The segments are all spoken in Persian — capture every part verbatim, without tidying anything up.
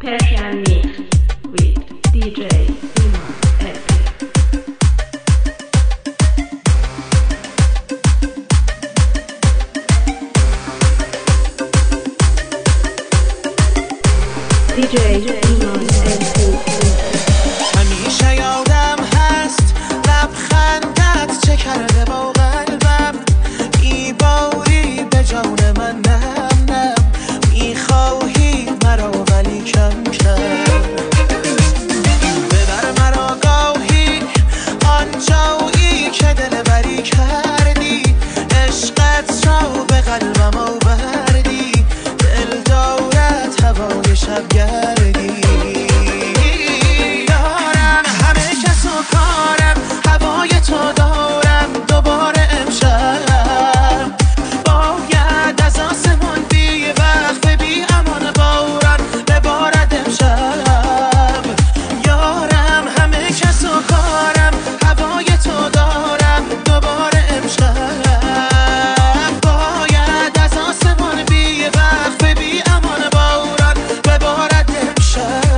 Persian Mix with D J Iman L P. دی جی ایمان ال پی. همیشه یادم هست لبخندت چه کرده با قلبم، میباری به جان من، نم نم میخواهی مرا ولی کم کم، ببر مرا گاهی آنجایی که دلبری کردی، عشقت را به قلبم آوردی، دل دارد هوای شب گردی. یارم همه کس و کارم، هوای تو دارم دوباره امشب، باید از آسمان بی وقت بی امان باران ببارد امشب. یارم همه کس و کارم، هوای تو دارم دوباره امشب، باید از آسمان بی وقت بی امان باران ببارد امشب.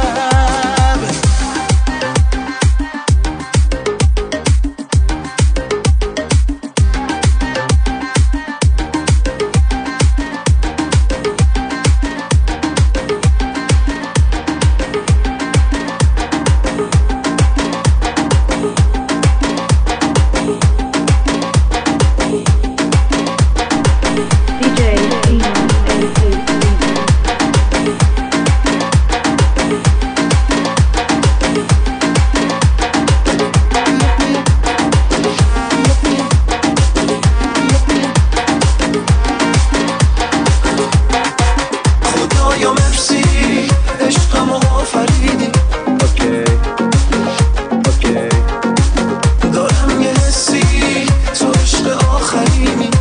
دی جی ایمان ال پی. خدایا مرسی عشقمو آفریدی، دارم یه حسی تو عشق آخرینی.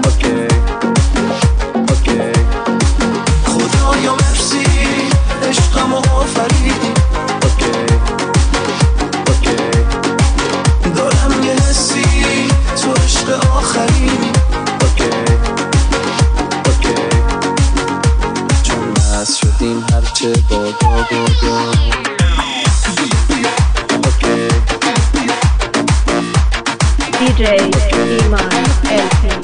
خدایا مرسی عشقمو آفریدی، دارم یه حسی تو عشق آخرینی. چون مست شدیم هرچه بادا بادا. دی جی ایمان ال پی.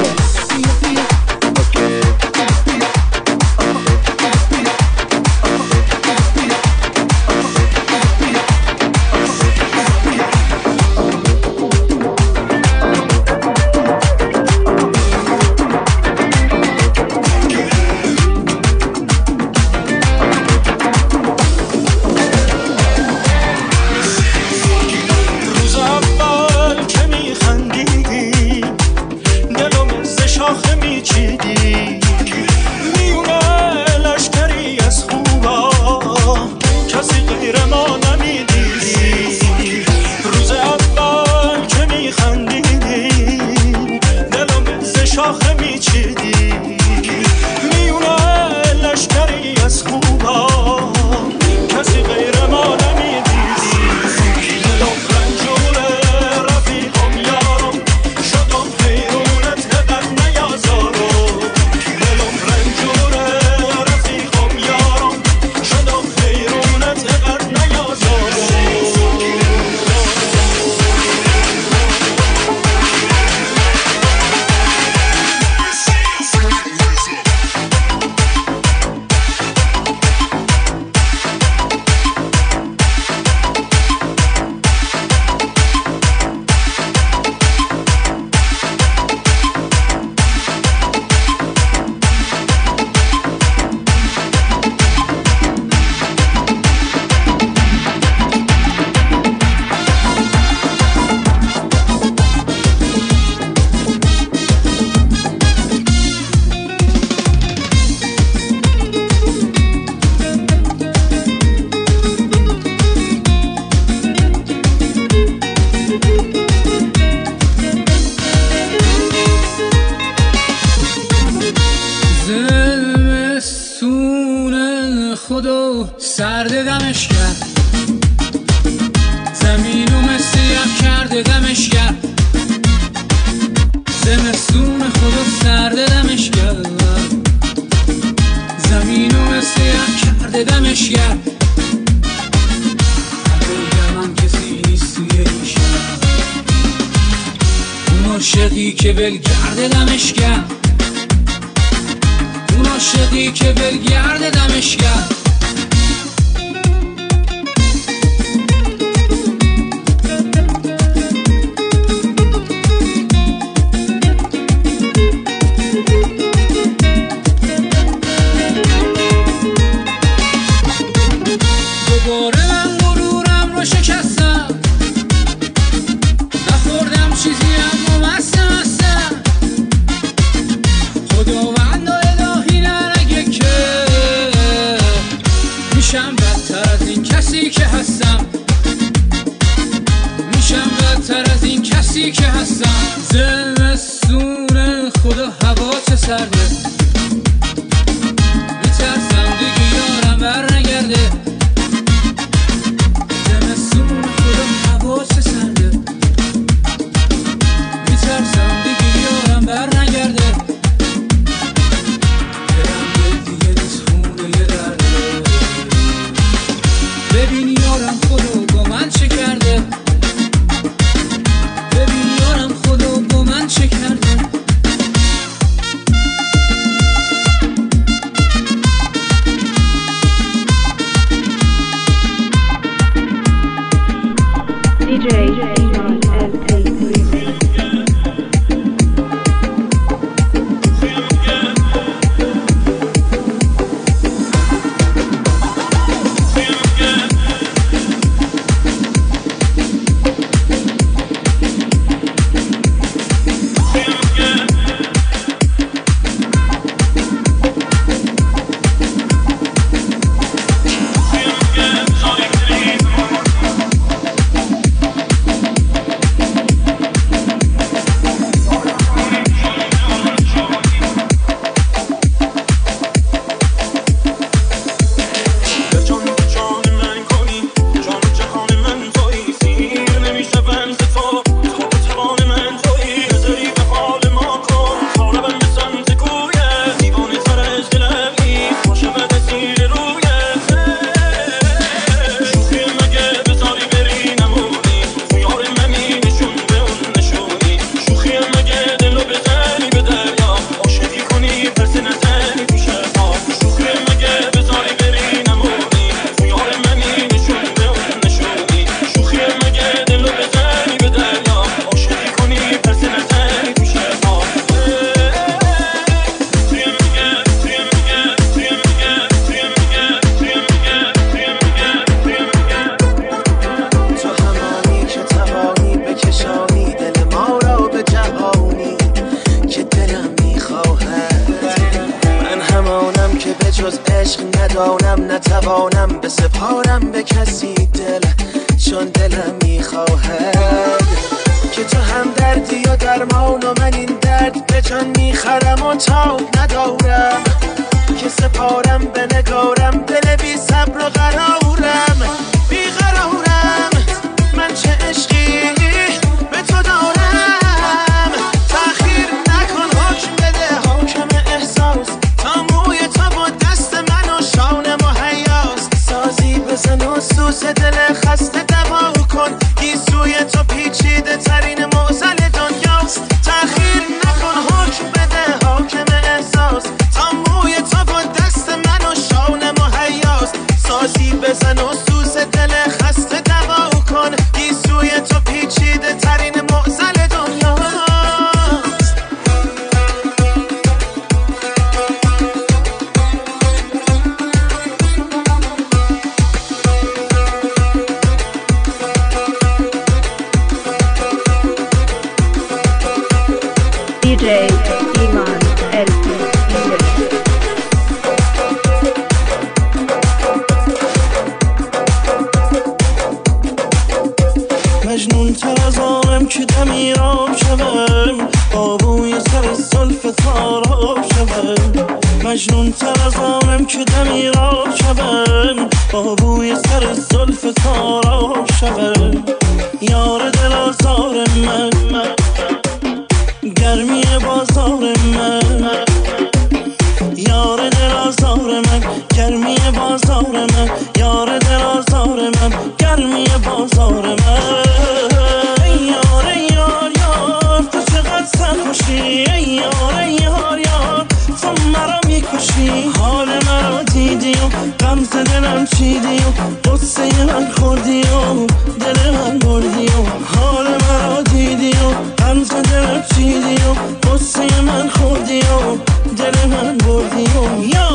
روز اول که میخندیدی دلم ز شاخه میچیدی، میونه لشکری از خوبا کسی غیر ما نمیدیدی. روز اول که میخندیدی دلم ز شاخه میچیدی، میونه لشکری از خوبا کسی غیر ما نمیدیدی. دلم رنجوره رفیقم یارم، شدم حیرونت قدر نیازارم. دلم رنجوره رفیقم یارم، شدم حیرونت قدر نیازارم. زمستون خدا سرد دمش کرد، زمینو مثل یخ کرده دمش کرد. زمستون خدا سرد دمش کرد، زمینو مثل یخ کرد کرده دمشگر. بگم من کسی نیست توی این شهر، اون عاشقی که ولگرده دمشگر، اون عاشقی که ولگرده دمشگر. که هستم زمستون خدا هوا چه سرده، میترسم دیگه یارم بر نگرده. زمستون خدا هوا چه سرده، میترسم دیگه یارم بر نگرده. دلم دیگه نیست خونه یه درده، ببین یارم خدا با من چه کرده، چه کرده. دی جی ایمان ال پی ندانم نتوانم به سپارم به کسی دل، چون دلم میخواهد که تو هم دردی و درمان و من این درد به جان میخرم و تاب ندارم که سپارم به نگارم دل بی صبر و قرارم بیقرارم. من چه عشقی به تو دارم، تأخیر نکن حکم بده حاکم احساس، تا موی تو با دست من و شان مهیاست. سازی بزن و سوس دل خسته دوا کن، گیسوی تو پیچیده ترین معضل دنیاست. تأخیر نکن حکم بده حاکم احساس، تا موی تو با دست من و شان مهیاست. سازی بزن و سوس دل خسته دوا کن، گیسوی تو پیچیده ترین معضل دنیاست. دی جی ایمان ال پی مجنون تر از آنم که دمیراب شوم، با بوی سر زلف تاراب شوم. مجنون تر از آنم که دمیراب شوم، با بوی سر زلف تاراب شوم. یار دل آزار من، گرمی بازار من. یار دل آزار من، گرمی بازار بردی و غمز دلم چیدی و قصه من خوردی و دل من بردی و حال مرا دیدی و غمز دلم چیدی و قصه من خوردی و دل من بردی و یا